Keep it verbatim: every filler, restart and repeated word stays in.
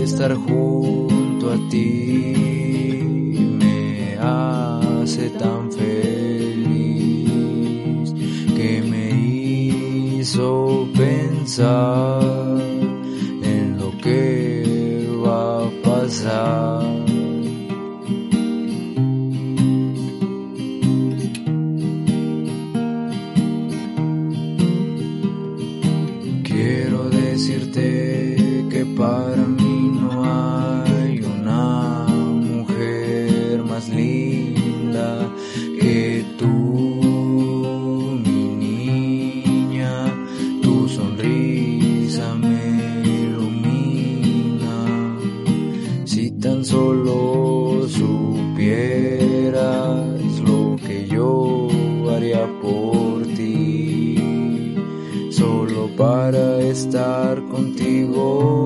estar junto a ti me hace tan feliz que me hizo pensar en lo que va a pasar. Quiero decirte que para mí no hay una mujer más linda que tú, mi niña. Tu sonrisa me ilumina. Si tan solo supieras lo que yo haría por ti, solo para estar contigo.